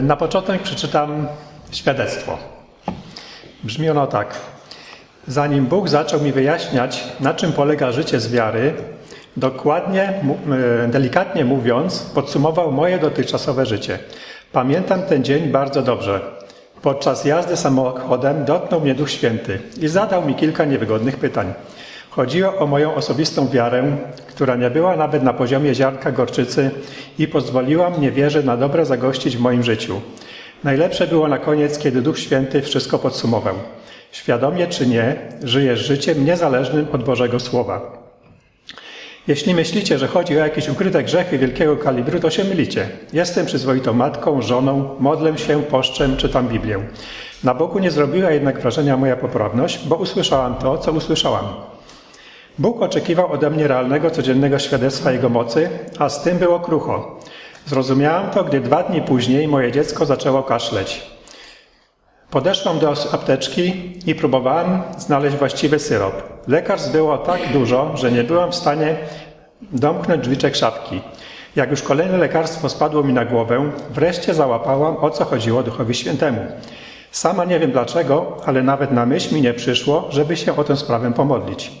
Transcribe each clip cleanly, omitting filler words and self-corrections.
Na początek przeczytam świadectwo. Brzmi ono tak. Zanim Bóg zaczął mi wyjaśniać, na czym polega życie z wiary, delikatnie mówiąc, podsumował moje dotychczasowe życie. Pamiętam ten dzień bardzo dobrze. Podczas jazdy samochodem dotknął mnie Duch Święty i zadał mi kilka niewygodnych pytań. Chodziło o moją osobistą wiarę, która nie była nawet na poziomie ziarnka gorczycy i pozwoliła mnie wierze na dobre zagościć w moim życiu. Najlepsze było na koniec, kiedy Duch Święty wszystko podsumował. Świadomie czy nie, żyjesz życiem niezależnym od Bożego Słowa. Jeśli myślicie, że chodzi o jakieś ukryte grzechy wielkiego kalibru, to się mylicie. Jestem przyzwoitą matką, żoną, modlę się, poszczę, czytam Biblię. Na Bogu nie zrobiła jednak wrażenia moja poprawność, bo usłyszałam to, co usłyszałam. Bóg oczekiwał ode mnie realnego, codziennego świadectwa Jego mocy, a z tym było krucho. Zrozumiałam to, gdy 2 dni później moje dziecko zaczęło kaszleć. Podeszłam do apteczki i próbowałam znaleźć właściwy syrop. Lekarstw było tak dużo, że nie byłam w stanie domknąć drzwiczek szafki. Jak już kolejne lekarstwo spadło mi na głowę, wreszcie załapałam, o co chodziło Duchowi Świętemu. Sama nie wiem dlaczego, ale nawet na myśl mi nie przyszło, żeby się o tę sprawę pomodlić.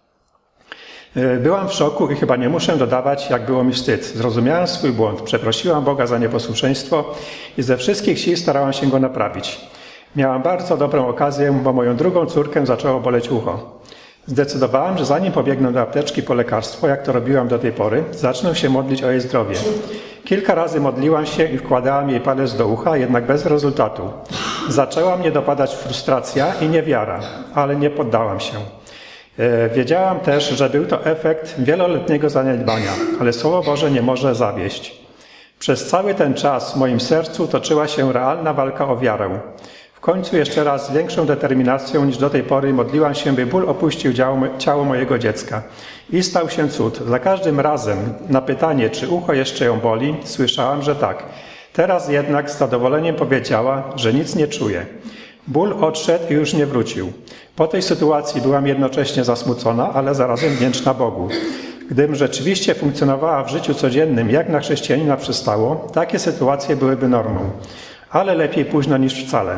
Byłam w szoku i chyba nie muszę dodawać, jak było mi wstyd. Zrozumiałam swój błąd, przeprosiłam Boga za nieposłuszeństwo i ze wszystkich sił starałam się go naprawić. Miałam bardzo dobrą okazję, bo moją drugą córkę zaczęło boleć ucho. Zdecydowałam, że zanim pobiegnę do apteczki po lekarstwo, jak to robiłam do tej pory, zacznę się modlić o jej zdrowie. Kilka razy modliłam się i wkładałam jej palec do ucha, jednak bez rezultatu. Zaczęła mnie dopadać frustracja i niewiara, ale nie poddałam się. Wiedziałam też, że był to efekt wieloletniego zaniedbania, ale Słowo Boże nie może zawieść. Przez cały ten czas w moim sercu toczyła się realna walka o wiarę. W końcu jeszcze raz z większą determinacją niż do tej pory modliłam się, by ból opuścił ciało mojego dziecka. I stał się cud. Za każdym razem na pytanie, czy ucho jeszcze ją boli, słyszałam, że tak. Teraz jednak z zadowoleniem powiedziała, że nic nie czuje. Ból odszedł i już nie wrócił. Po tej sytuacji byłam jednocześnie zasmucona, ale zarazem wdzięczna Bogu. Gdybym rzeczywiście funkcjonowała w życiu codziennym, jak na chrześcijanina przystało, takie sytuacje byłyby normą. Ale lepiej późno niż wcale.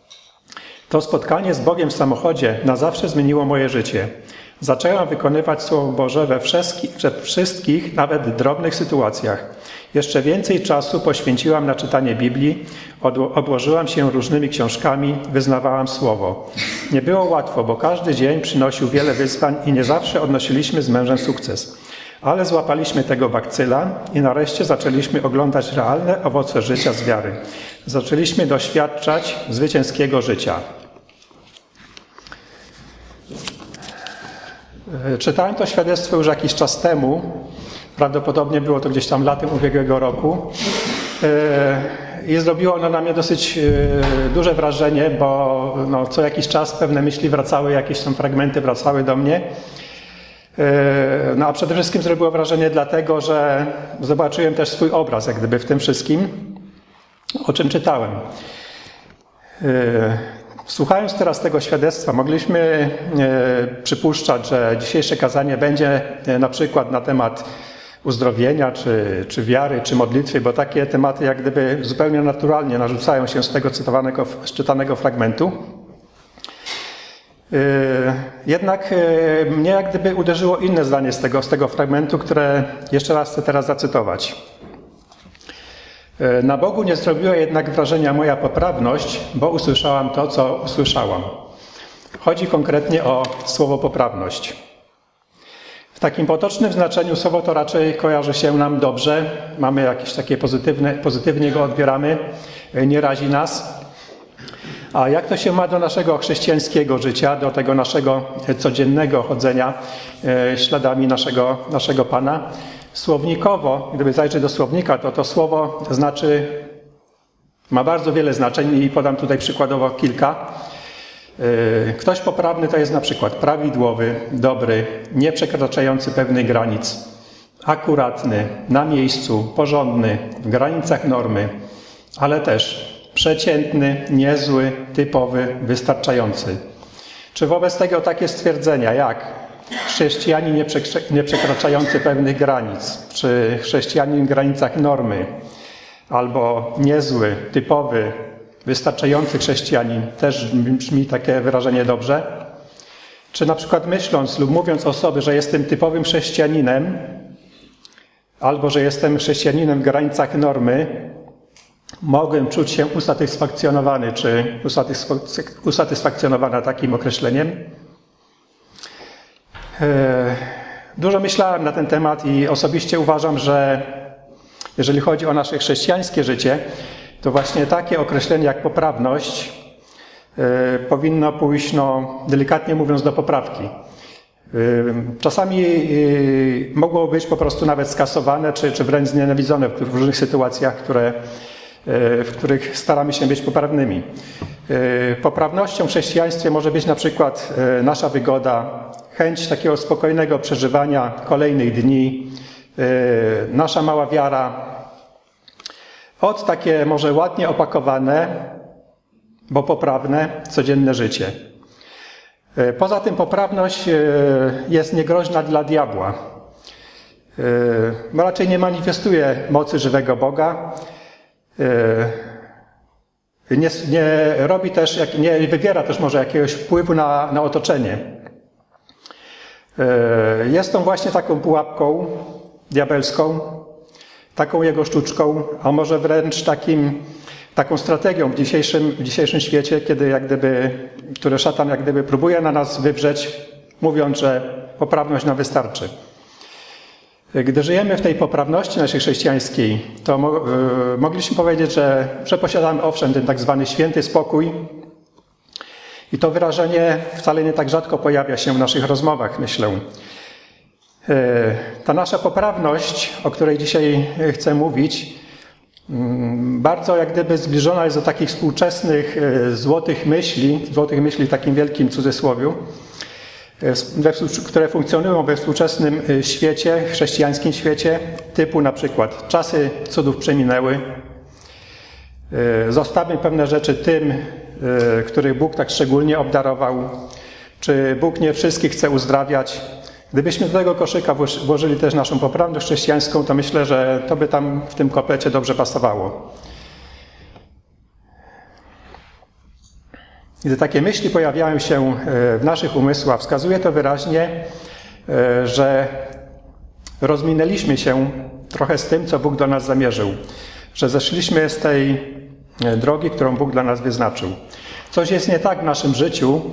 To spotkanie z Bogiem w samochodzie na zawsze zmieniło moje życie. Zaczęłam wykonywać Słowo Boże we wszystkich, nawet drobnych sytuacjach. Jeszcze więcej czasu poświęciłam na czytanie Biblii, obłożyłam się różnymi książkami, wyznawałam Słowo. Nie było łatwo, bo każdy dzień przynosił wiele wyzwań i nie zawsze odnosiliśmy z mężem sukces. Ale złapaliśmy tego bakcyla i nareszcie zaczęliśmy oglądać realne owoce życia z wiary. Zaczęliśmy doświadczać zwycięskiego życia. Czytałem to świadectwo już jakiś czas temu. Prawdopodobnie było to gdzieś tam latem ubiegłego roku. I zrobiło ono na mnie dosyć duże wrażenie, bo co jakiś czas pewne myśli wracały, jakieś tam fragmenty wracały do mnie. A przede wszystkim zrobiło wrażenie dlatego, że zobaczyłem też swój obraz, jak gdyby w tym wszystkim, o czym czytałem. Słuchając teraz tego świadectwa, mogliśmy przypuszczać, że dzisiejsze kazanie będzie na przykład na temat uzdrowienia, czy wiary, czy modlitwy, bo takie tematy jak gdyby zupełnie naturalnie narzucają się z tego czytanego fragmentu. Jednak mnie jak gdyby uderzyło inne zdanie z tego fragmentu, które jeszcze raz chcę teraz zacytować. Na Bogu nie zrobiła jednak wrażenia moja poprawność, bo usłyszałam to, co usłyszałam. Chodzi konkretnie o słowo poprawność. W takim potocznym znaczeniu słowo to raczej kojarzy się nam dobrze, mamy jakieś takie pozytywnie go odbieramy, nie razi nas. A jak to się ma do naszego chrześcijańskiego życia, do tego naszego codziennego chodzenia śladami naszego Pana? Słownikowo, gdyby zajrzeć do słownika, to słowo ma bardzo wiele znaczeń i podam tutaj przykładowo kilka. Ktoś poprawny to jest na przykład prawidłowy, dobry, nie przekraczający pewnych granic, akuratny, na miejscu, porządny, w granicach normy, ale też przeciętny, niezły, typowy, wystarczający. Czy wobec tego takie stwierdzenia jak chrześcijanin nie przekraczający pewnych granic, czy chrześcijanin w granicach normy, albo niezły, typowy, wystarczający chrześcijanin, też brzmi takie wyrażenie dobrze. Czy na przykład myśląc lub mówiąc o sobie, że jestem typowym chrześcijaninem, albo że jestem chrześcijaninem w granicach normy, mogę czuć się usatysfakcjonowany, czy usatysfakcjonowana takim określeniem? Dużo myślałem na ten temat i osobiście uważam, że jeżeli chodzi o nasze chrześcijańskie życie, to właśnie takie określenie jak poprawność powinno pójść, delikatnie mówiąc, do poprawki. Czasami mogło być po prostu nawet skasowane, czy wręcz znienawidzone w różnych sytuacjach, w których staramy się być poprawnymi. Poprawnością w chrześcijaństwie może być na przykład nasza wygoda, chęć takiego spokojnego przeżywania kolejnych dni, nasza mała wiara, od takie może ładnie opakowane, bo poprawne, codzienne życie. Poza tym poprawność jest niegroźna dla diabła. Raczej nie manifestuje mocy żywego Boga, nie wywiera też może jakiegoś wpływu na otoczenie. Jest tą właśnie taką pułapką diabelską, taką jego sztuczką, a może wręcz taką strategią w dzisiejszym świecie, które szatan próbuje na nas wywrzeć, mówiąc, że poprawność nam wystarczy. Gdy żyjemy w tej poprawności naszej chrześcijańskiej, to mogliśmy powiedzieć, że posiadamy owszem ten tak zwany święty spokój i to wyrażenie wcale nie tak rzadko pojawia się w naszych rozmowach, myślę. Ta nasza poprawność, o której dzisiaj chcę mówić, bardzo zbliżona jest do takich współczesnych złotych myśli w takim wielkim cudzysłowiu, które funkcjonują we współczesnym świecie, chrześcijańskim świecie, typu na przykład czasy cudów przeminęły, zostawmy pewne rzeczy tym, których Bóg tak szczególnie obdarował, czy Bóg nie wszystkich chce uzdrawiać. Gdybyśmy do tego koszyka włożyli też naszą poprawność chrześcijańską, to myślę, że to by tam w tym komplecie dobrze pasowało. Gdy takie myśli pojawiają się w naszych umysłach, wskazuje to wyraźnie, że rozminęliśmy się trochę z tym, co Bóg do nas zamierzył. Że zeszliśmy z tej drogi, którą Bóg dla nas wyznaczył. Coś jest nie tak w naszym życiu,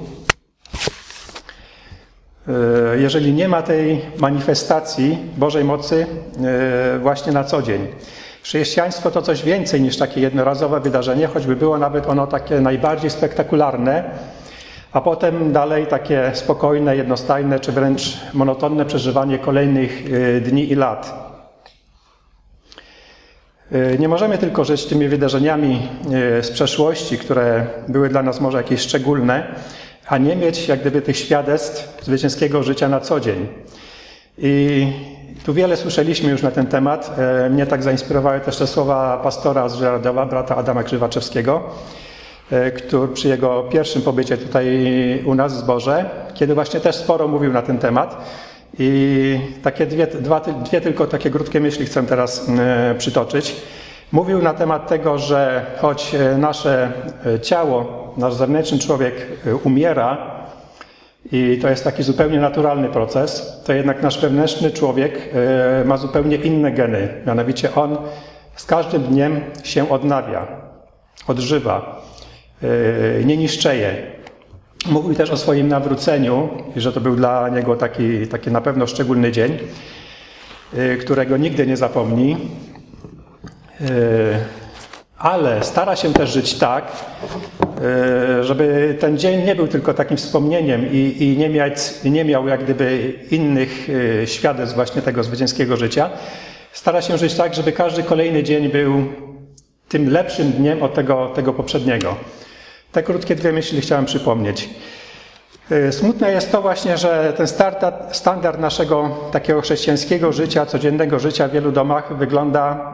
jeżeli nie ma tej manifestacji Bożej mocy właśnie na co dzień. Chrześcijaństwo to coś więcej niż takie jednorazowe wydarzenie, choćby było nawet ono takie najbardziej spektakularne, a potem dalej takie spokojne, jednostajne czy wręcz monotonne przeżywanie kolejnych dni i lat. Nie możemy tylko żyć tymi wydarzeniami z przeszłości, które były dla nas może jakieś szczególne, a nie mieć tych świadectw zwycięskiego życia na co dzień. I tu wiele słyszeliśmy już na ten temat. Mnie tak zainspirowały też te słowa pastora z Żeradowa, brata Adama Krzywaczewskiego, który przy jego pierwszym pobycie tutaj u nas w zborze, kiedy właśnie też sporo mówił na ten temat. I takie dwie tylko takie krótkie myśli chcę teraz przytoczyć. Mówił na temat tego, że choć nasze ciało, nasz zewnętrzny człowiek umiera i to jest taki zupełnie naturalny proces, to jednak nasz wewnętrzny człowiek ma zupełnie inne geny. Mianowicie on z każdym dniem się odnawia, odżywa, nie niszczeje. Mówił też o swoim nawróceniu i że to był dla niego taki na pewno szczególny dzień, którego nigdy nie zapomni. Ale stara się też żyć tak, żeby ten dzień nie był tylko takim wspomnieniem i nie miał innych świadectw właśnie tego zwycięskiego życia. Stara się żyć tak, żeby każdy kolejny dzień był tym lepszym dniem od tego poprzedniego. Te krótkie dwie myśli chciałem przypomnieć. Smutne jest to właśnie, że ten standard naszego takiego chrześcijańskiego życia, codziennego życia w wielu domach wygląda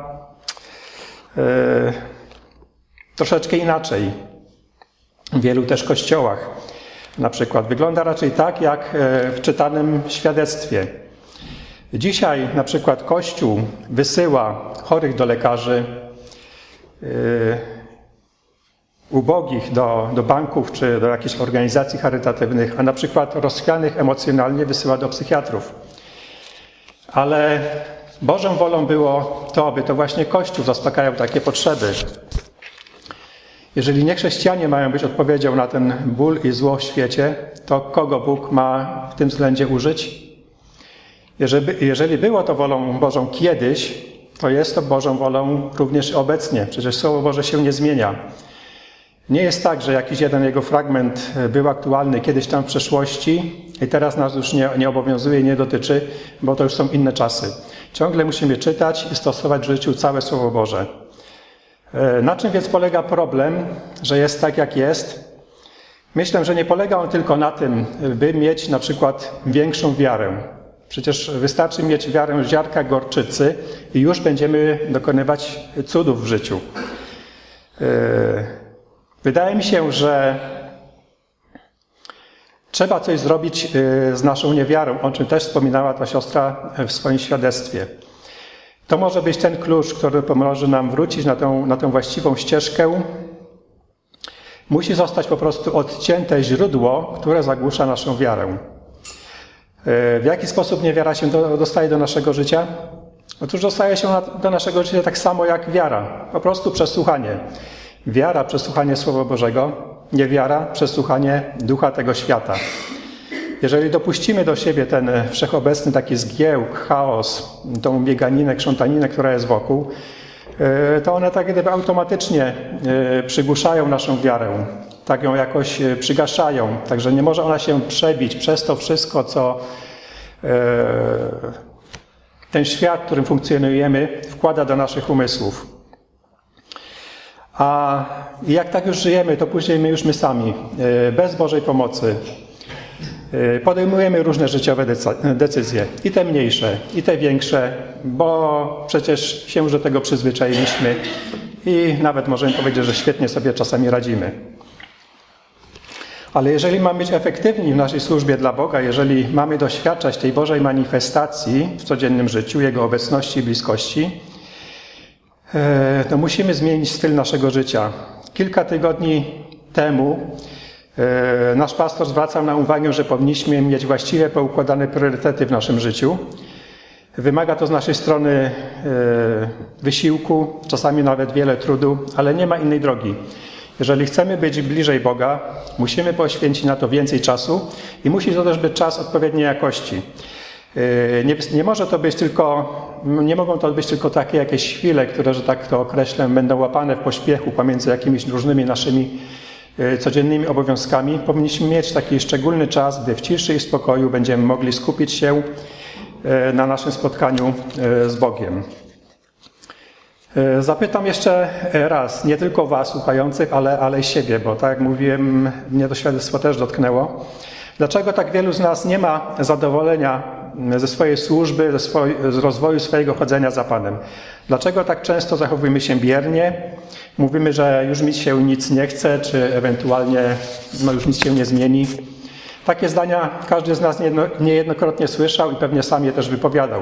troszeczkę inaczej. W wielu też kościołach na przykład wygląda raczej tak, jak w czytanym świadectwie. Dzisiaj na przykład Kościół wysyła chorych do lekarzy, ubogich do banków czy do jakichś organizacji charytatywnych, a na przykład rozchwianych emocjonalnie wysyła do psychiatrów. Ale Bożą wolą było to, aby to właśnie Kościół zaspokajał takie potrzeby. Jeżeli nie chrześcijanie mają być odpowiedzią na ten ból i zło w świecie, to kogo Bóg ma w tym względzie użyć? Jeżeli było to wolą Bożą kiedyś, to jest to Bożą wolą również obecnie. Przecież Słowo Boże się nie zmienia. Nie jest tak, że jakiś jeden jego fragment był aktualny kiedyś tam w przeszłości i teraz nas już nie obowiązuje i nie dotyczy, bo to już są inne czasy. Ciągle musimy czytać i stosować w życiu całe Słowo Boże. Na czym więc polega problem, że jest tak, jak jest? Myślę, że nie polega on tylko na tym, by mieć na przykład większą wiarę. Przecież wystarczy mieć wiarę ziarnka gorczycy i już będziemy dokonywać cudów w życiu. Wydaje mi się, że trzeba coś zrobić z naszą niewiarą, o czym też wspominała ta siostra w swoim świadectwie. To może być ten klucz, który pomoże nam wrócić na tę właściwą ścieżkę. Musi zostać po prostu odcięte źródło, które zagłusza naszą wiarę. W jaki sposób niewiara się dostaje do naszego życia? Otóż dostaje się do naszego życia tak samo jak wiara. Po prostu przesłuchanie. Wiara, przesłuchanie Słowa Bożego. Niewiara, przesłuchanie ducha tego świata. Jeżeli dopuścimy do siebie ten wszechobecny taki zgiełk, chaos, tą bieganinę, krzątaninę, która jest wokół, to one tak gdyby automatycznie przygłuszają naszą wiarę. Tak ją jakoś przygaszają. Także nie może ona się przebić przez to wszystko, co ten świat, w którym funkcjonujemy, wkłada do naszych umysłów. A jak tak już żyjemy, to później my sami, bez Bożej pomocy, podejmujemy różne życiowe decyzje, i te mniejsze, i te większe, bo przecież się już do tego przyzwyczailiśmy i nawet możemy powiedzieć, że świetnie sobie czasami radzimy. Ale jeżeli mamy być efektywni w naszej służbie dla Boga, jeżeli mamy doświadczać tej Bożej manifestacji w codziennym życiu, Jego obecności i bliskości, to musimy zmienić styl naszego życia. Kilka tygodni temu nasz pastor zwracał nam uwagę, że powinniśmy mieć właściwie poukładane priorytety w naszym życiu. Wymaga to z naszej strony wysiłku, czasami nawet wiele trudu, ale nie ma innej drogi. Jeżeli chcemy być bliżej Boga, musimy poświęcić na to więcej czasu i musi to też być czas odpowiedniej jakości. Nie mogą to być tylko takie jakieś chwile, które, że tak to określę, będą łapane w pośpiechu pomiędzy jakimiś różnymi naszymi codziennymi obowiązkami. Powinniśmy mieć taki szczególny czas, gdy w ciszy i spokoju będziemy mogli skupić się na naszym spotkaniu z Bogiem. Zapytam jeszcze raz, nie tylko was słuchających, ale i siebie, bo tak jak mówiłem, mnie to świadectwo też dotknęło. Dlaczego tak wielu z nas nie ma zadowolenia ze swojej służby, z rozwoju swojego chodzenia za Panem? Dlaczego tak często zachowujemy się biernie? Mówimy, że już mi się nic nie chce, czy ewentualnie już nic się nie zmieni. Takie zdania każdy z nas niejednokrotnie słyszał i pewnie sam je też wypowiadał.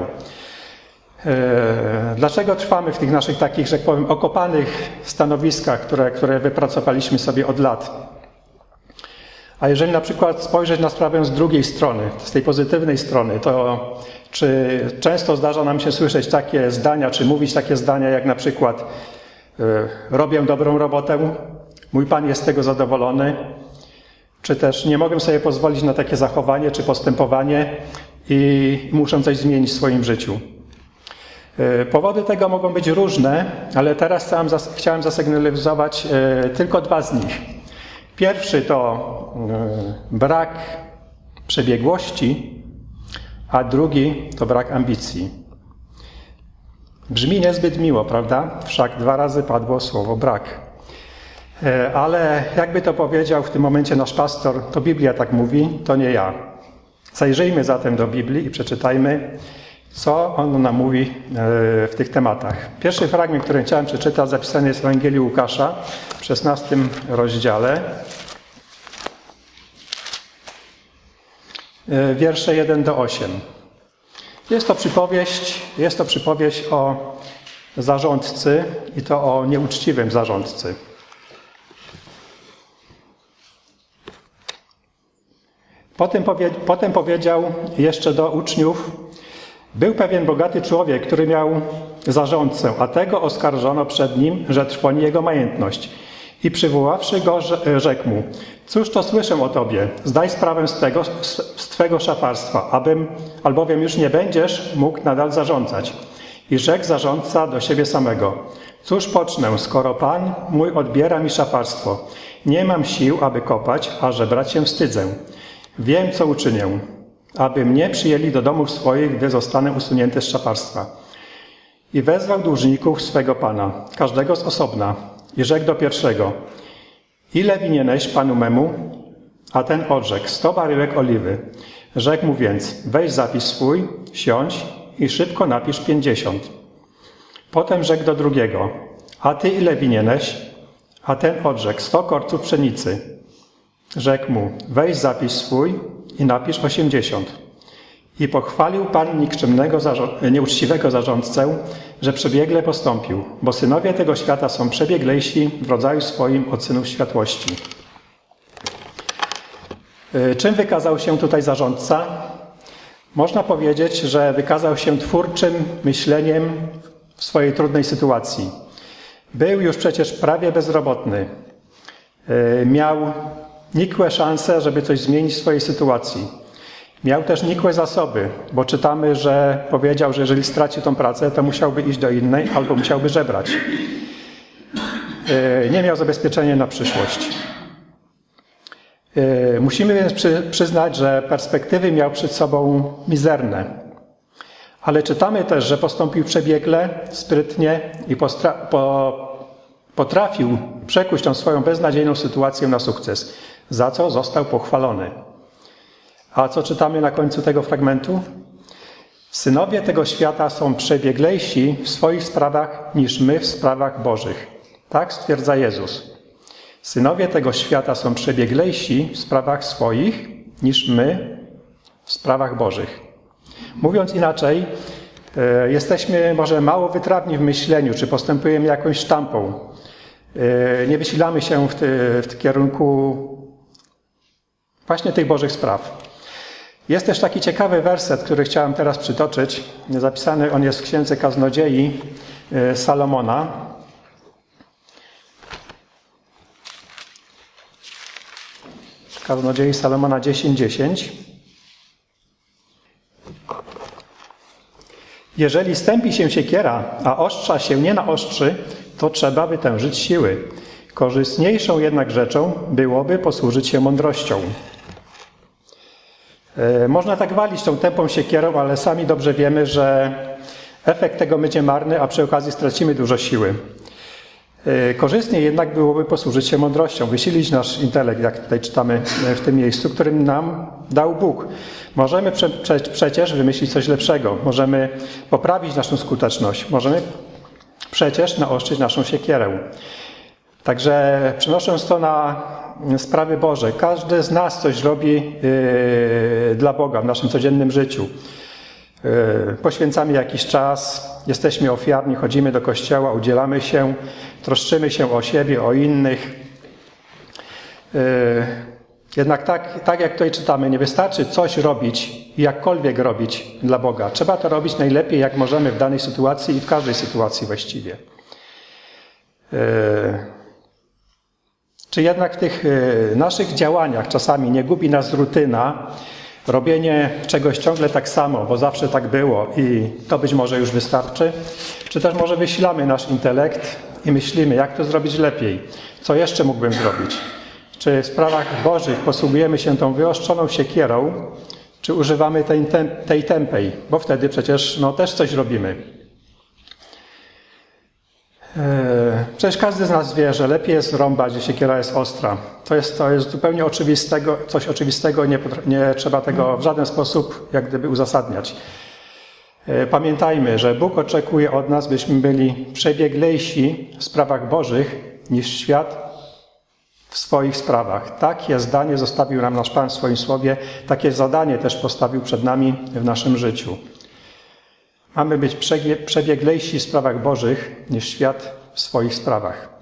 Dlaczego trwamy w tych naszych takich, że tak powiem, okopanych stanowiskach, które wypracowaliśmy sobie od lat? A jeżeli na przykład spojrzeć na sprawę z drugiej strony, z tej pozytywnej strony, to czy często zdarza nam się słyszeć takie zdania, czy mówić takie zdania jak na przykład robię dobrą robotę, mój Pan jest z tego zadowolony, czy też nie mogę sobie pozwolić na takie zachowanie czy postępowanie i muszę coś zmienić w swoim życiu. Powody tego mogą być różne, ale teraz chciałem zasygnalizować tylko dwa z nich. Pierwszy to brak przebiegłości, a drugi to brak ambicji. Brzmi niezbyt miło, prawda? Wszak 2 razy padło słowo brak. Ale jakby to powiedział w tym momencie nasz pastor, to Biblia tak mówi, to nie ja. Zajrzyjmy zatem do Biblii i przeczytajmy, co on nam mówi w tych tematach. Pierwszy fragment, który chciałem przeczytać, zapisany jest w Ewangelii Łukasza w 16 rozdziale. Wiersze 1 do 8. Jest to przypowieść o zarządcy i to o nieuczciwym zarządcy. Potem powiedział jeszcze do uczniów: był pewien bogaty człowiek, który miał zarządcę, a tego oskarżono przed nim, że trwoni jego majętność. I przywoławszy go, rzekł mu: cóż to słyszę o tobie? Zdaj sprawę z twego szafarstwa, albowiem już nie będziesz mógł nadal zarządzać. I rzekł zarządca do siebie samego: cóż pocznę, skoro Pan mój odbiera mi szafarstwo? Nie mam sił, aby kopać, a żebrać się wstydzę. Wiem, co uczynię, aby mnie przyjęli do domów swoich, gdy zostanę usunięty z szafarstwa. I wezwał dłużników swego pana, każdego z osobna, i rzekł do pierwszego: ile winieneś panu memu? A ten odrzekł: 100 baryłek oliwy. Rzekł mu więc: weź zapis swój, siądź i szybko napisz 50. Potem rzekł do drugiego: a ty ile winieneś? A ten odrzekł: 100 korców pszenicy. Rzekł mu: weź zapis swój i napisz 80. I pochwalił Pan nikczemnego, nieuczciwego zarządcę, że przebiegle postąpił, bo synowie tego świata są przebieglejsi w rodzaju swoim od synów światłości. Czym wykazał się tutaj zarządca? Można powiedzieć, że wykazał się twórczym myśleniem w swojej trudnej sytuacji. Był już przecież prawie bezrobotny. Miał nikłe szanse, żeby coś zmienić w swojej sytuacji. Miał też nikłe zasoby, bo czytamy, że powiedział, że jeżeli straci tą pracę, to musiałby iść do innej albo musiałby żebrać. Nie miał zabezpieczenia na przyszłość. Musimy więc przyznać, że perspektywy miał przed sobą mizerne. Ale czytamy też, że postąpił przebiegle, sprytnie i potrafił przekuć tą swoją beznadziejną sytuację na sukces, za co został pochwalony. A co czytamy na końcu tego fragmentu? Synowie tego świata są przebieglejsi w swoich sprawach niż my w sprawach Bożych. Tak stwierdza Jezus. Synowie tego świata są przebieglejsi w sprawach swoich niż my w sprawach Bożych. Mówiąc inaczej, jesteśmy może mało wytrawni w myśleniu, czy postępujemy jakąś sztampą. Nie wysilamy się w kierunku właśnie tych Bożych spraw. Jest też taki ciekawy werset, który chciałem teraz przytoczyć. Zapisany on jest w Księdze Kaznodziei Salomona. Kaznodziei Salomona 10:10. Jeżeli stępi się siekiera, a ostrza się nie naostrzy, to trzeba wytężyć siły. Korzystniejszą jednak rzeczą byłoby posłużyć się mądrością. Można tak walić tą tępą siekierą, ale sami dobrze wiemy, że efekt tego będzie marny, a przy okazji stracimy dużo siły. Korzystniej jednak byłoby posłużyć się mądrością, wysilić nasz intelekt, jak tutaj czytamy w tym miejscu, którym nam dał Bóg. Możemy przecież wymyślić coś lepszego, możemy poprawić naszą skuteczność, możemy przecież naostrzyć naszą siekierę. Także przenosząc to na sprawy Boże, każdy z nas coś robi dla Boga w naszym codziennym życiu. Poświęcamy jakiś czas, jesteśmy ofiarni, chodzimy do kościoła, udzielamy się, troszczymy się o siebie, o innych. Jednak tak jak tutaj czytamy, nie wystarczy coś robić i jakkolwiek robić dla Boga. Trzeba to robić najlepiej, jak możemy w danej sytuacji i w każdej sytuacji właściwie. Czy jednak w tych naszych działaniach czasami nie gubi nas rutyna, robienie czegoś ciągle tak samo, bo zawsze tak było i to być może już wystarczy? Czy też może wysilamy nasz intelekt i myślimy, jak to zrobić lepiej? Co jeszcze mógłbym zrobić? Czy w sprawach Bożych posługujemy się tą wyostrzoną siekierą, czy używamy tej tępej? Bo wtedy przecież też coś robimy. Przecież każdy z nas wie, że lepiej jest rąbać, gdzie siekiera jest ostra. To jest zupełnie coś oczywistego, nie trzeba tego w żaden sposób jak gdyby uzasadniać. Pamiętajmy, że Bóg oczekuje od nas, byśmy byli przebieglejsi w sprawach Bożych niż świat w swoich sprawach. Takie zdanie zostawił nam nasz Pan w swoim słowie, takie zadanie też postawił przed nami w naszym życiu. Mamy być przebieglejsi w sprawach Bożych niż świat w swoich sprawach.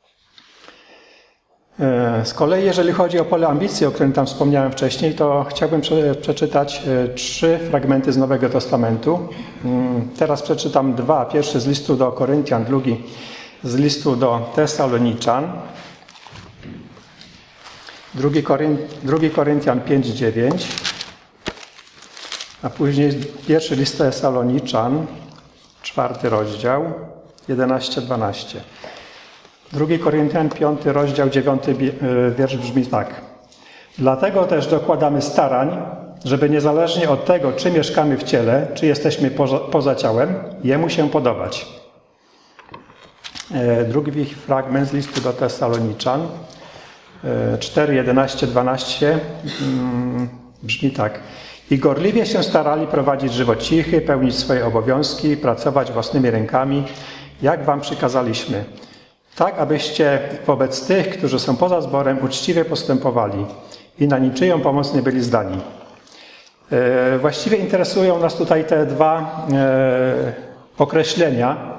Z kolei, jeżeli chodzi o pole ambicji, o którym tam wspomniałem wcześniej, to chciałbym przeczytać 3 fragmenty z Nowego Testamentu. Teraz przeczytam 2. Pierwszy z listu do Koryntian, drugi z listu do Tesaloniczan. 2 Koryntian 5:9, a później pierwszy list Tesaloniczan, 4 rozdział, 11-12. 2 Koryntian 5 rozdział 9 wiersz brzmi tak. Dlatego też dokładamy starań, żeby niezależnie od tego, czy mieszkamy w ciele, czy jesteśmy poza ciałem, Jemu się podobać. Drugi fragment z listu do Tesaloniczan 4, 11, 12 brzmi tak. I gorliwie się starali prowadzić żywot cichy, pełnić swoje obowiązki, pracować własnymi rękami, jak wam przykazaliśmy. Tak, abyście wobec tych, którzy są poza zborem, uczciwie postępowali i na niczyją pomoc nie byli zdani. Właściwie interesują nas tutaj te 2 określenia.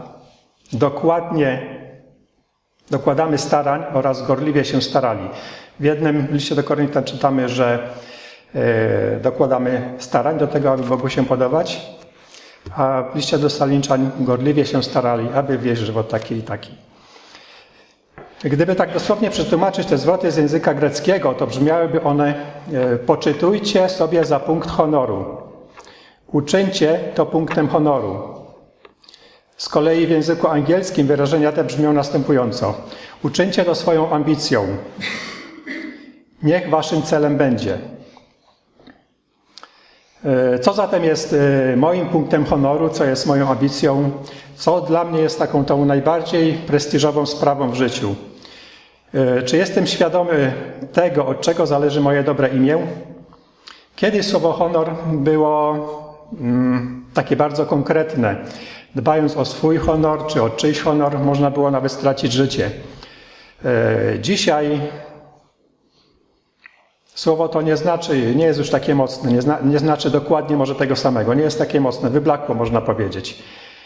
Dokładamy starań oraz gorliwie się starali. W jednym liście do Koryntian czytamy, że dokładamy starań do tego, aby Bogu się podobać, a w liście do Tesaloniczan gorliwie się starali, aby wieść żywot taki i taki. Gdyby tak dosłownie przetłumaczyć te zwroty z języka greckiego, to brzmiałyby one: poczytujcie sobie za punkt honoru. Uczyńcie to punktem honoru. Z kolei w języku angielskim wyrażenia te brzmią następująco. Uczyńcie to swoją ambicją. Niech waszym celem będzie. Co zatem jest moim punktem honoru, co jest moją ambicją, co dla mnie jest taką tą najbardziej prestiżową sprawą w życiu? Czy jestem świadomy tego, od czego zależy moje dobre imię? Kiedyś słowo honor było takie bardzo konkretne. Dbając o swój honor czy o czyjś honor, można było nawet stracić życie. Dzisiaj słowo to nie jest już takie mocne, nie znaczy dokładnie może tego samego, nie jest takie mocne, wyblakło można powiedzieć.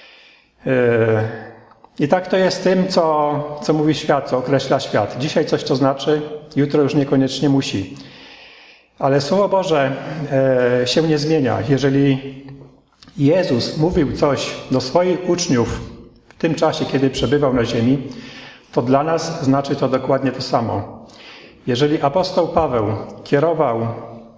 I tak to jest tym, co mówi świat, co określa świat. Dzisiaj coś to znaczy, jutro już niekoniecznie musi. Ale Słowo Boże się nie zmienia. Jeżeli Jezus mówił coś do swoich uczniów w tym czasie, kiedy przebywał na ziemi, to dla nas znaczy to dokładnie to samo. Jeżeli apostoł Paweł kierował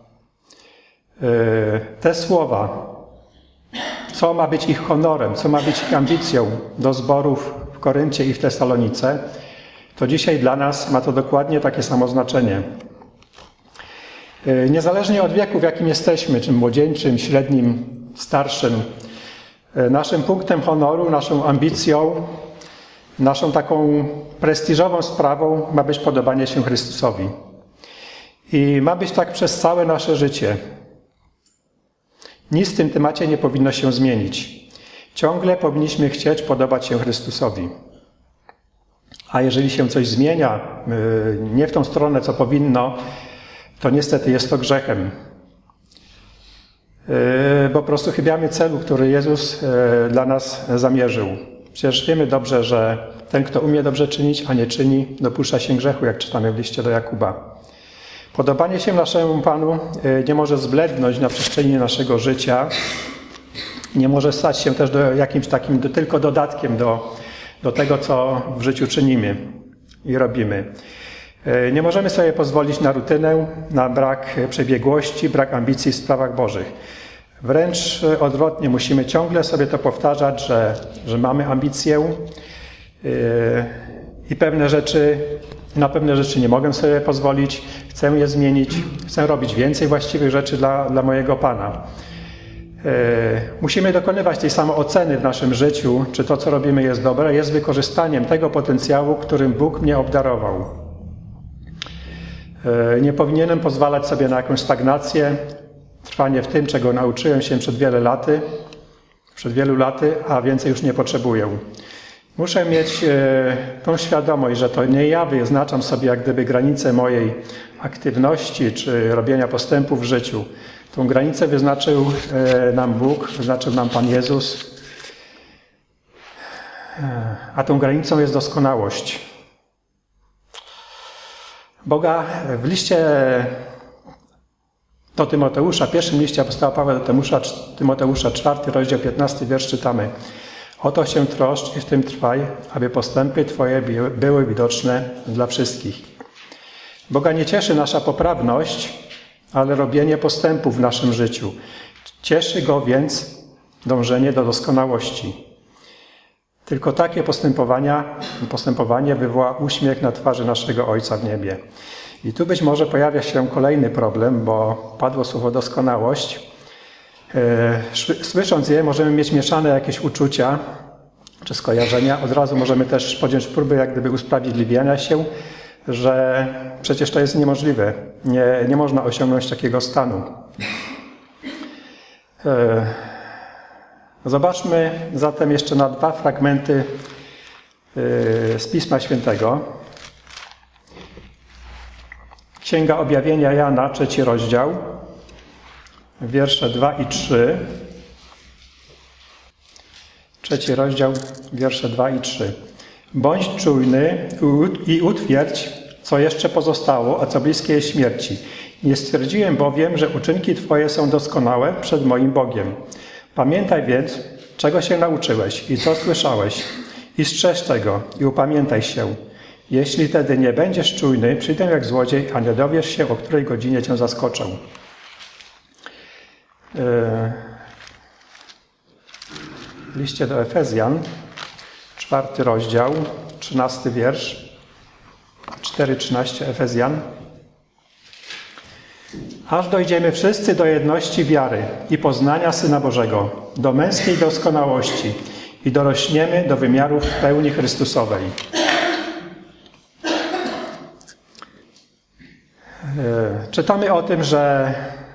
te słowa, co ma być ich honorem, co ma być ich ambicją do zborów w Koryncie i w Tesalonice, to dzisiaj dla nas ma to dokładnie takie samo znaczenie. Niezależnie od wieku, w jakim jesteśmy, czy młodzieńczym, średnim, starszym, naszym punktem honoru, naszą ambicją, naszą taką prestiżową sprawą ma być podobanie się Chrystusowi. I ma być tak przez całe nasze życie. Nic w tym temacie nie powinno się zmienić. Ciągle powinniśmy chcieć podobać się Chrystusowi. A jeżeli się coś zmienia, nie w tą stronę, co powinno, to niestety jest to grzechem. Bo po prostu chybiamy celu, który Jezus dla nas zamierzył. Przecież wiemy dobrze, że ten, kto umie dobrze czynić, a nie czyni, dopuszcza się grzechu, jak czytamy w liście do Jakuba. Podobanie się naszemu Panu nie może zblednąć na przestrzeni naszego życia. Nie może stać się też jakimś takim tylko dodatkiem do tego, co w życiu czynimy i robimy. Nie możemy sobie pozwolić na rutynę, na brak przebiegłości, brak ambicji w sprawach Bożych. Wręcz odwrotnie, musimy ciągle sobie to powtarzać, że mamy ambicję i na pewne rzeczy nie mogę sobie pozwolić, chcę je zmienić, chcę robić więcej właściwych rzeczy dla mojego Pana. Musimy dokonywać tej samooceny w naszym życiu, czy to, co robimy, jest dobre, jest wykorzystaniem tego potencjału, którym Bóg mnie obdarował. Nie powinienem pozwalać sobie na jakąś stagnację, trwanie w tym, czego nauczyłem się przed wielu laty, a więcej już nie potrzebuję. Muszę mieć tą świadomość, że to nie ja wyznaczam sobie jak gdyby granicę mojej aktywności czy robienia postępów w życiu. Tą granicę wyznaczył nam Bóg, wyznaczył nam Pan Jezus A tą granicą jest doskonałość. Boga w liście do Tymoteusza, pierwszym liście apostoła Pawła do Tymoteusza, 4 rozdział 15 wiersz czytamy: Oto się troszcz i w tym trwaj, aby postępy Twoje były widoczne dla wszystkich. Boga nie cieszy nasza poprawność, ale robienie postępów w naszym życiu. Cieszy Go więc dążenie do doskonałości. Tylko takie postępowanie wywoła uśmiech na twarzy naszego Ojca w niebie. I tu być może pojawia się kolejny problem, bo padło słowo doskonałość. Słysząc je, możemy mieć mieszane jakieś uczucia czy skojarzenia. Od razu możemy też podjąć próby jak gdyby usprawiedliwiania się, że przecież to jest niemożliwe. Nie można osiągnąć takiego stanu. Zobaczmy zatem jeszcze na 2 fragmenty z Pisma Świętego. Księga Objawienia Jana, 3 rozdział, wiersze 2 i 3. 3 rozdział, wiersze 2 i 3. Bądź czujny i utwierdź, co jeszcze pozostało, a co bliskie jest śmierci. Nie stwierdziłem bowiem, że uczynki Twoje są doskonałe przed moim Bogiem. Pamiętaj więc, czego się nauczyłeś i co słyszałeś. I strzeż tego i upamiętaj się. Jeśli wtedy nie będziesz czujny, przyjdę jak złodziej, a nie dowiesz się, o której godzinie Cię zaskoczę. W liście do Efezjan, 4 rozdział, 13 wiersz, 4:13 Efezjan. Aż dojdziemy wszyscy do jedności wiary i poznania Syna Bożego, do męskiej doskonałości i dorośniemy do wymiarów pełni Chrystusowej. Czytamy o tym, że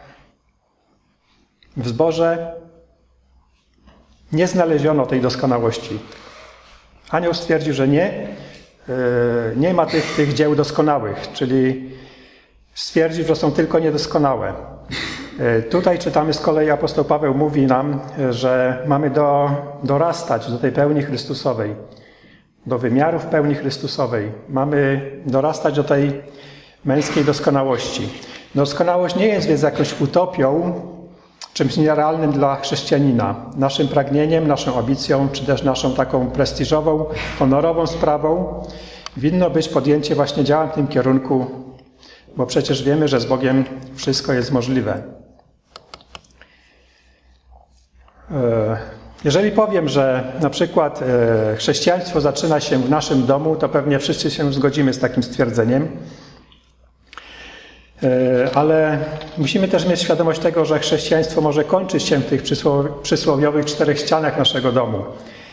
w zborze nie znaleziono tej doskonałości. Anioł stwierdził, że nie ma tych dzieł doskonałych, czyli stwierdził, że są tylko niedoskonałe. Tutaj czytamy z kolei, apostoł Paweł mówi nam, że mamy dorastać do tej pełni Chrystusowej, do wymiarów pełni Chrystusowej. Mamy dorastać do tej męskiej doskonałości. Doskonałość nie jest więc jakąś utopią, czymś nierealnym dla chrześcijanina. Naszym pragnieniem, naszą ambicją, czy też naszą taką prestiżową, honorową sprawą winno być podjęcie właśnie działań w tym kierunku, bo przecież wiemy, że z Bogiem wszystko jest możliwe. Jeżeli powiem, że na przykład chrześcijaństwo zaczyna się w naszym domu, to pewnie wszyscy się zgodzimy z takim stwierdzeniem. Ale musimy też mieć świadomość tego, że chrześcijaństwo może kończyć się w tych przysłowiowych 4 ścianach naszego domu.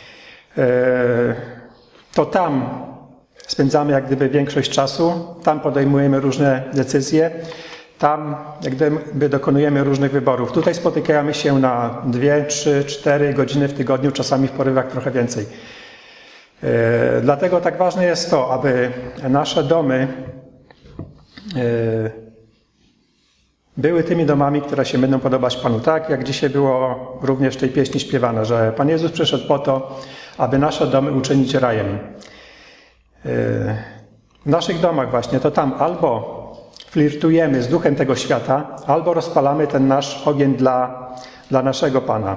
To tam spędzamy jak gdyby większość czasu, tam podejmujemy różne decyzje, tam jak gdyby dokonujemy różnych wyborów. Tutaj spotykamy się na 2, 3, 4 godziny w tygodniu, czasami w porywach trochę więcej. Dlatego tak ważne jest to, aby nasze domy były tymi domami, które się będą podobać Panu. Tak jak dzisiaj było również w tej pieśni śpiewane, że Pan Jezus przyszedł po to, aby nasze domy uczynić rajem. W naszych domach właśnie to tam albo flirtujemy z duchem tego świata, albo rozpalamy ten nasz ogień dla naszego Pana.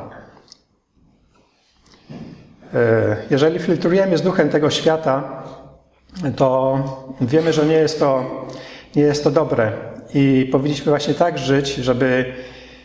Jeżeli flirtujemy z duchem tego świata, to wiemy, że nie jest to dobre. I powinniśmy właśnie tak żyć, żeby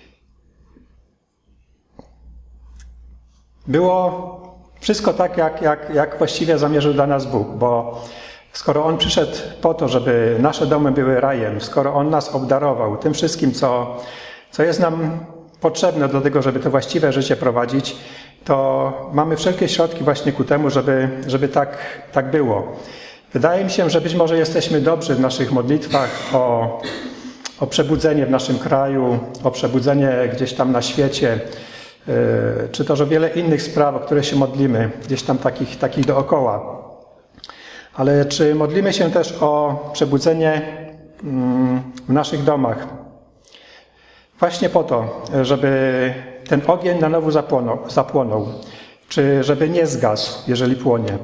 było wszystko tak, jak właściwie zamierzył dla nas Bóg. Bo skoro On przyszedł po to, żeby nasze domy były rajem, skoro On nas obdarował tym wszystkim, co jest nam potrzebne do tego, żeby to właściwe życie prowadzić, to mamy wszelkie środki właśnie ku temu, żeby tak było. Wydaje mi się, że być może jesteśmy dobrzy w naszych modlitwach o przebudzenie w naszym kraju, o przebudzenie gdzieś tam na świecie, czy też o wiele innych spraw, o które się modlimy, gdzieś tam takich dookoła. Ale czy modlimy się też o przebudzenie w naszych domach? Właśnie po to, żeby ten ogień na nowo zapłonął. czy żeby nie zgasł, jeżeli płonie.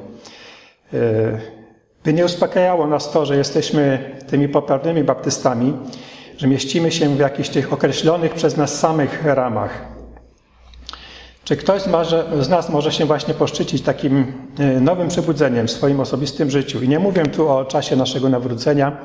By nie uspokajało nas to, że jesteśmy tymi poprawnymi baptystami, że mieścimy się w jakichś tych określonych przez nas samych ramach. Czy ktoś z nas może się właśnie poszczycić takim nowym przebudzeniem w swoim osobistym życiu? I nie mówię tu o czasie naszego nawrócenia,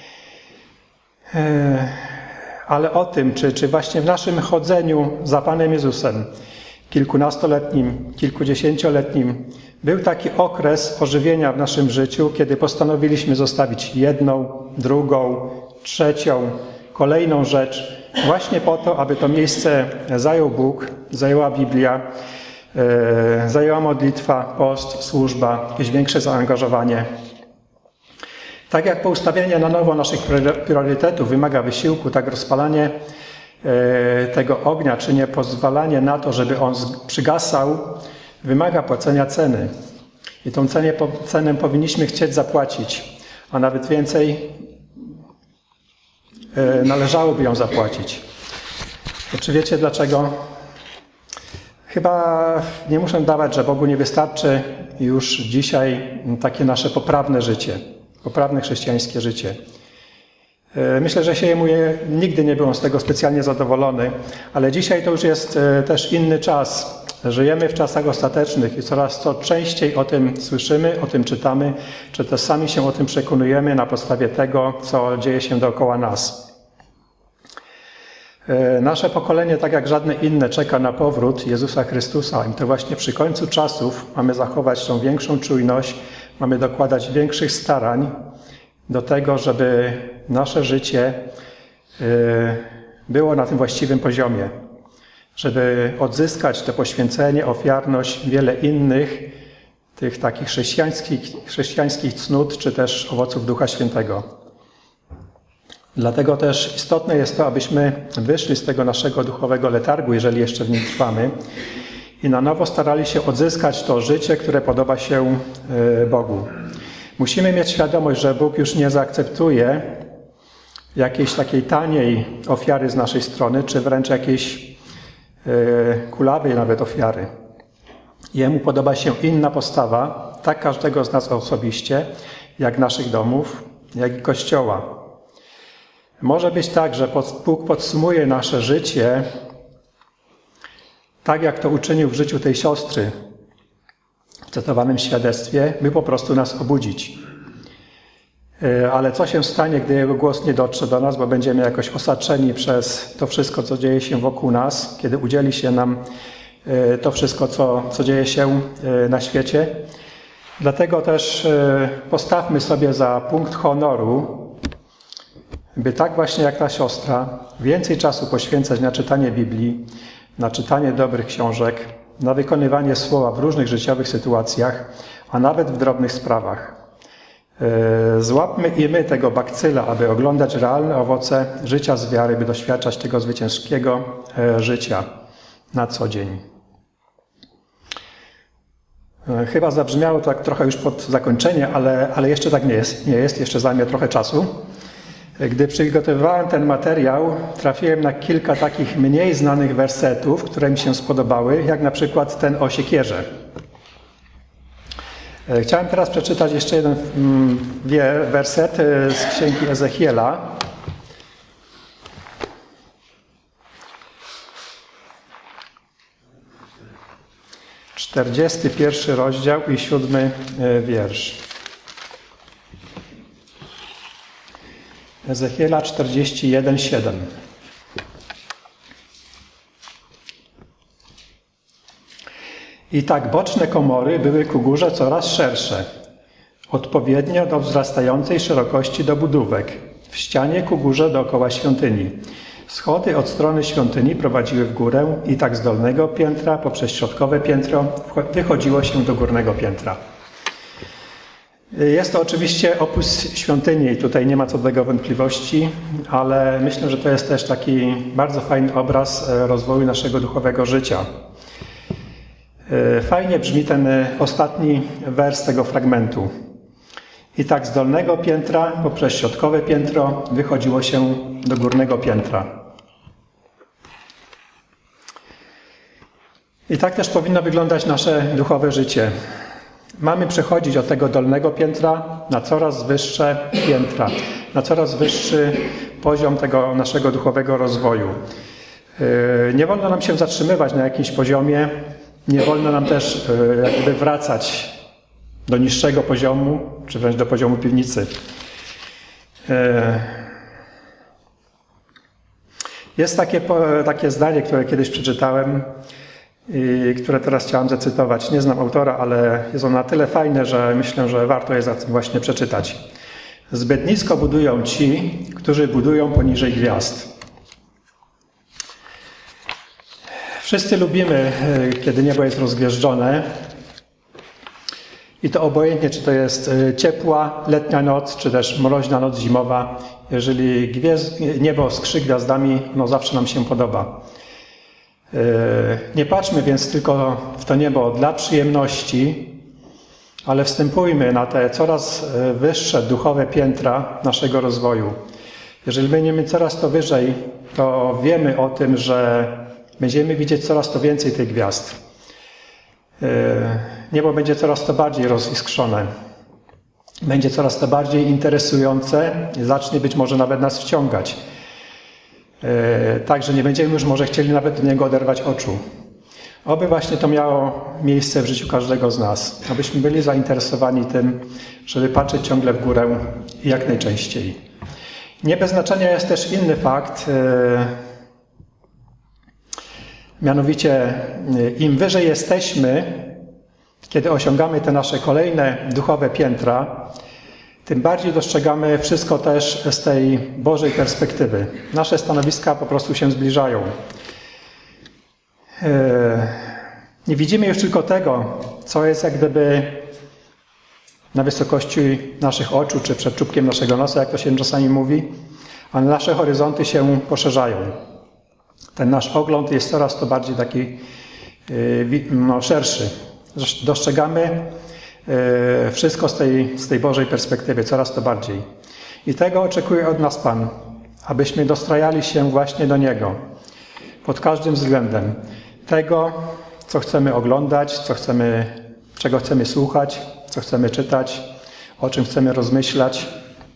ale o tym, czy właśnie w naszym chodzeniu za Panem Jezusem, kilkunastoletnim, kilkudziesięcioletnim, był taki okres ożywienia w naszym życiu, kiedy postanowiliśmy zostawić jedną, drugą, trzecią, kolejną rzecz, właśnie po to, aby to miejsce zajął Bóg, zajęła Biblia, zajęła modlitwa, post, służba, jakieś większe zaangażowanie. Tak jak poustawianie na nowo naszych priorytetów wymaga wysiłku, tak rozpalanie tego ognia, czy nie pozwalanie na to, żeby on przygasał, wymaga płacenia ceny. I tą cenę powinniśmy chcieć zapłacić, a nawet więcej należałoby ją zapłacić. Czy wiecie dlaczego? Chyba nie muszę dawać, że Bogu nie wystarczy już dzisiaj takie nasze poprawne życie, poprawne chrześcijańskie życie. Myślę, że nigdy nie byłem z tego specjalnie zadowolony, ale dzisiaj to już jest też inny czas. Żyjemy w czasach ostatecznych i coraz to częściej o tym słyszymy, o tym czytamy, czy też sami się o tym przekonujemy na podstawie tego, co dzieje się dookoła nas. Nasze pokolenie, tak jak żadne inne, czeka na powrót Jezusa Chrystusa i to właśnie przy końcu czasów mamy zachować tą większą czujność, mamy dokładać większych starań do tego, żeby nasze życie było na tym właściwym poziomie, żeby odzyskać to poświęcenie, ofiarność, wiele innych tych takich chrześcijańskich cnót, czy też owoców Ducha Świętego. Dlatego też istotne jest to, abyśmy wyszli z tego naszego duchowego letargu, jeżeli jeszcze w nim trwamy, i na nowo starali się odzyskać to życie, które podoba się Bogu. Musimy mieć świadomość, że Bóg już nie zaakceptuje jakiejś takiej taniej ofiary z naszej strony, czy wręcz jakiejś kulawej nawet ofiary. Jemu podoba się inna postawa, tak każdego z nas osobiście, jak naszych domów, jak i Kościoła. Może być tak, że Bóg podsumuje nasze życie tak, jak to uczynił w życiu tej siostry w cytowanym świadectwie, by po prostu nas obudzić. Ale co się stanie, gdy Jego głos nie dotrze do nas, bo będziemy jakoś osaczeni przez to wszystko, co dzieje się wokół nas, kiedy udzieli się nam to wszystko, co dzieje się na świecie. Dlatego też postawmy sobie za punkt honoru, by tak właśnie jak ta siostra więcej czasu poświęcać na czytanie Biblii, na czytanie dobrych książek, na wykonywanie słowa w różnych życiowych sytuacjach, a nawet w drobnych sprawach. Złapmy i my tego bakcyla, aby oglądać realne owoce życia z wiary, by doświadczać tego zwycięskiego życia na co dzień. Chyba zabrzmiało tak trochę już pod zakończenie, ale jeszcze tak nie jest, jeszcze zajmie trochę czasu. Gdy przygotowywałem ten materiał, trafiłem na kilka takich mniej znanych wersetów, które mi się spodobały, jak na przykład ten o siekierze. Chciałem teraz przeczytać jeszcze jeden werset z Księgi Ezechiela. XXI rozdział i 7 wiersz. Ezechiela 41:7. I tak boczne komory były ku górze coraz szersze, odpowiednio do wzrastającej szerokości dobudówek, w ścianie ku górze dookoła świątyni. Schody od strony świątyni prowadziły w górę i tak z dolnego piętra poprzez środkowe piętro wychodziło się do górnego piętra. Jest to oczywiście opis świątyni i tutaj nie ma co do tego wątpliwości, ale myślę, że to jest też taki bardzo fajny obraz rozwoju naszego duchowego życia. Fajnie brzmi ten ostatni wers tego fragmentu. I tak z dolnego piętra poprzez środkowe piętro wychodziło się do górnego piętra. I tak też powinno wyglądać nasze duchowe życie. Mamy przechodzić od tego dolnego piętra na coraz wyższe piętra, na coraz wyższy poziom tego naszego duchowego rozwoju. Nie wolno nam się zatrzymywać na jakimś poziomie, nie wolno nam też jakby wracać do niższego poziomu, czy wręcz do poziomu piwnicy. Jest takie zdanie, które kiedyś przeczytałem i które teraz chciałem zacytować. Nie znam autora, ale jest ono na tyle fajne, że myślę, że warto je za tym właśnie przeczytać. Zbyt nisko budują ci, którzy budują poniżej gwiazd. Wszyscy lubimy, kiedy niebo jest rozgwieżdżone i to obojętnie, czy to jest ciepła letnia noc, czy też mroźna noc zimowa. Jeżeli niebo skrzy gwiazdami, no zawsze nam się podoba. Nie patrzmy więc tylko w to niebo dla przyjemności, ale wstępujmy na te coraz wyższe duchowe piętra naszego rozwoju. Jeżeli będziemy coraz to wyżej, to wiemy o tym, że będziemy widzieć coraz to więcej tych gwiazd. Niebo będzie coraz to bardziej roziskrzone. Będzie coraz to bardziej interesujące i zacznie być może nawet nas wciągać. Tak, że nie będziemy już może chcieli nawet do niego oderwać oczu. Oby właśnie to miało miejsce w życiu każdego z nas. Abyśmy byli zainteresowani tym, żeby patrzeć ciągle w górę i jak najczęściej. Nie bez znaczenia jest też inny fakt, mianowicie im wyżej jesteśmy, kiedy osiągamy te nasze kolejne duchowe piętra, tym bardziej dostrzegamy wszystko też z tej Bożej perspektywy. Nasze stanowiska po prostu się zbliżają. Nie widzimy już tylko tego, co jest jak gdyby na wysokości naszych oczu, czy przed czubkiem naszego nosa, jak to się czasami mówi, ale nasze horyzonty się poszerzają. Ten nasz ogląd jest coraz to bardziej taki szerszy. Dostrzegamy wszystko z tej Bożej perspektywy, coraz to bardziej. I tego oczekuje od nas Pan, abyśmy dostrajali się właśnie do Niego pod każdym względem. Tego, co chcemy oglądać, czego chcemy słuchać, co chcemy czytać, o czym chcemy rozmyślać.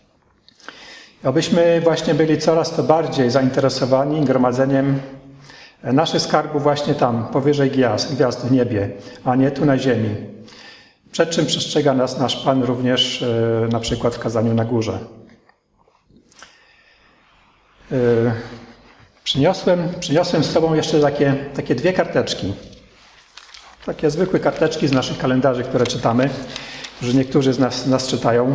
Abyśmy właśnie byli coraz to bardziej zainteresowani gromadzeniem naszych skarbów właśnie tam, powyżej gwiazd w niebie, a nie tu na ziemi. Przed czym przestrzega nas nasz Pan również na przykład w kazaniu na górze. Przyniosłem z sobą jeszcze takie dwie karteczki. Takie zwykłe karteczki z naszych kalendarzy, które czytamy, że niektórzy z nas czytają.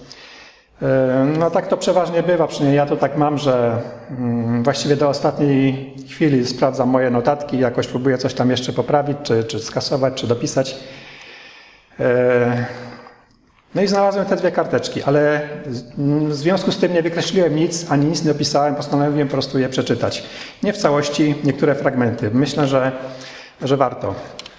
No tak to przeważnie bywa, przynajmniej ja to tak mam, że właściwie do ostatniej chwili sprawdzam moje notatki, jakoś próbuję coś tam jeszcze poprawić, czy skasować, czy dopisać. No i znalazłem te dwie karteczki, ale w związku z tym nie wykreśliłem nic, ani nic nie opisałem, postanowiłem po prostu je przeczytać. Nie w całości, niektóre fragmenty. Myślę, że warto.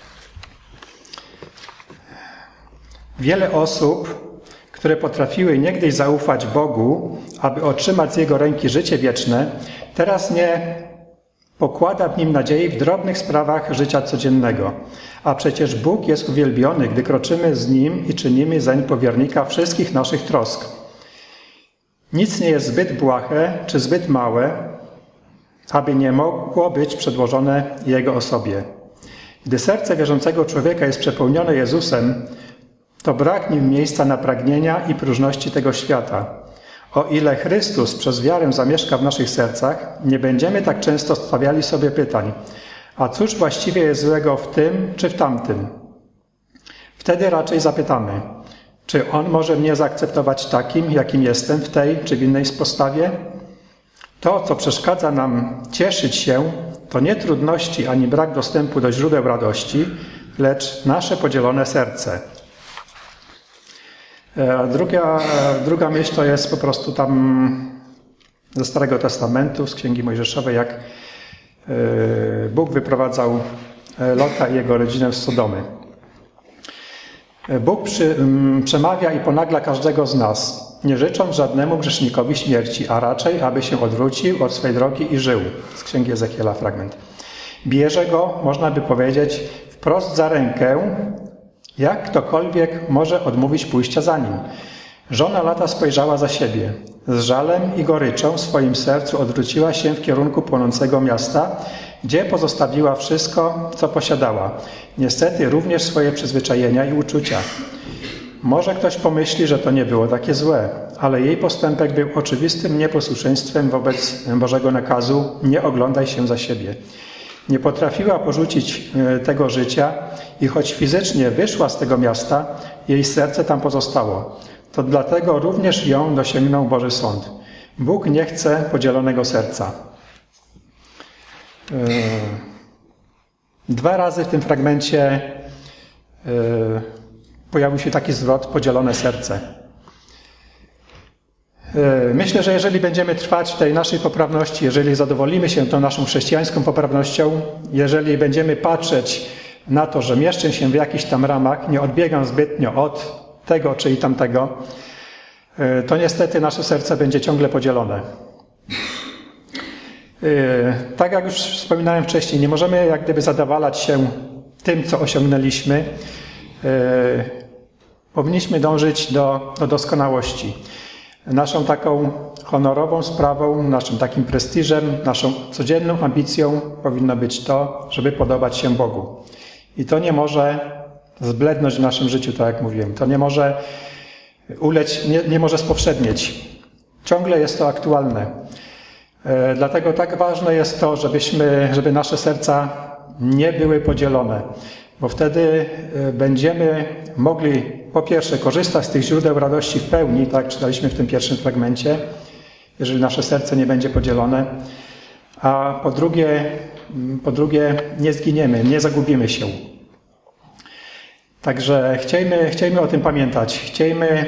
Wiele osób, które potrafiły niegdyś zaufać Bogu, aby otrzymać z Jego ręki życie wieczne, teraz nie pokłada w Nim nadziei w drobnych sprawach życia codziennego. A przecież Bóg jest uwielbiony, gdy kroczymy z Nim i czynimy zeń powiernika wszystkich naszych trosk. Nic nie jest zbyt błahe czy zbyt małe, aby nie mogło być przedłożone Jego osobie. Gdy serce wierzącego człowieka jest przepełnione Jezusem, to brak nim miejsca na pragnienia i próżności tego świata. O ile Chrystus przez wiarę zamieszka w naszych sercach, nie będziemy tak często stawiali sobie pytań, a cóż właściwie jest złego w tym czy w tamtym? Wtedy raczej zapytamy, czy On może mnie zaakceptować takim, jakim jestem w tej czy w innej postawie? To, co przeszkadza nam cieszyć się, to nie trudności ani brak dostępu do źródeł radości, lecz nasze podzielone serce. Druga myśl to jest po prostu tam ze Starego Testamentu, z Księgi Mojżeszowej, jak Bóg wyprowadzał Lota i jego rodzinę z Sodomy. Bóg przemawia i ponagla każdego z nas, nie życząc żadnemu grzesznikowi śmierci, a raczej, aby się odwrócił od swej drogi i żył. Z Księgi Ezechiela fragment. Bierze go, można by powiedzieć, wprost za rękę, jak ktokolwiek może odmówić pójścia za nim. Żona lata spojrzała za siebie. Z żalem i goryczą w swoim sercu odwróciła się w kierunku płonącego miasta, gdzie pozostawiła wszystko, co posiadała. Niestety również swoje przyzwyczajenia i uczucia. Może ktoś pomyśli, że to nie było takie złe, ale jej postępek był oczywistym nieposłuszeństwem wobec Bożego nakazu: nie oglądaj się za siebie. Nie potrafiła porzucić tego życia i choć fizycznie wyszła z tego miasta, jej serce tam pozostało. To dlatego również ją dosięgnął Boży sąd. Bóg nie chce podzielonego serca. 2 razy w tym fragmencie pojawił się taki zwrot: podzielone serce. Myślę, że jeżeli będziemy trwać w tej naszej poprawności, jeżeli zadowolimy się tą naszą chrześcijańską poprawnością, jeżeli będziemy patrzeć na to, że mieszczę się w jakichś tam ramach, nie odbiegam zbytnio od tego czy i tamtego, to niestety nasze serce będzie ciągle podzielone. Tak jak już wspominałem wcześniej, nie możemy jak gdyby zadowalać się tym, co osiągnęliśmy. Powinniśmy dążyć do doskonałości. Naszą taką honorową sprawą, naszym takim prestiżem, naszą codzienną ambicją powinno być to, żeby podobać się Bogu. I to nie może zblednąć w naszym życiu, tak jak mówiłem. To nie może ulec, nie może spowszednieć. Ciągle jest to aktualne. Dlatego tak ważne jest to, żeby nasze serca nie były podzielone, bo wtedy będziemy mogli po pierwsze korzystać z tych źródeł radości w pełni, tak czytaliśmy w tym pierwszym fragmencie, jeżeli nasze serce nie będzie podzielone, a po drugie nie zginiemy, nie zagubimy się. Także chciejmy o tym pamiętać, chciejmy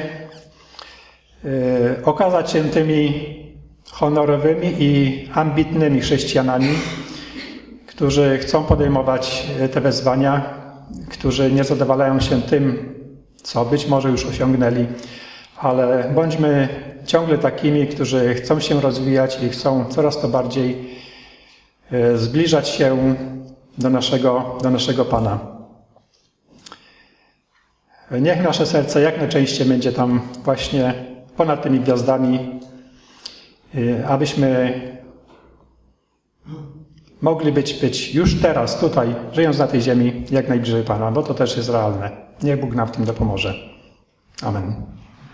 okazać się tymi honorowymi i ambitnymi chrześcijanami, którzy chcą podejmować te wezwania, którzy nie zadowalają się tym, co być może już osiągnęli, ale bądźmy ciągle takimi, którzy chcą się rozwijać i chcą coraz to bardziej zbliżać się do naszego Pana. Niech nasze serce jak najczęściej będzie tam właśnie ponad tymi gwiazdami, abyśmy mogli być już teraz, tutaj, żyjąc na tej ziemi, jak najbliżej Pana, bo to też jest realne. Niech Bóg nam w tym dopomoże. Amen.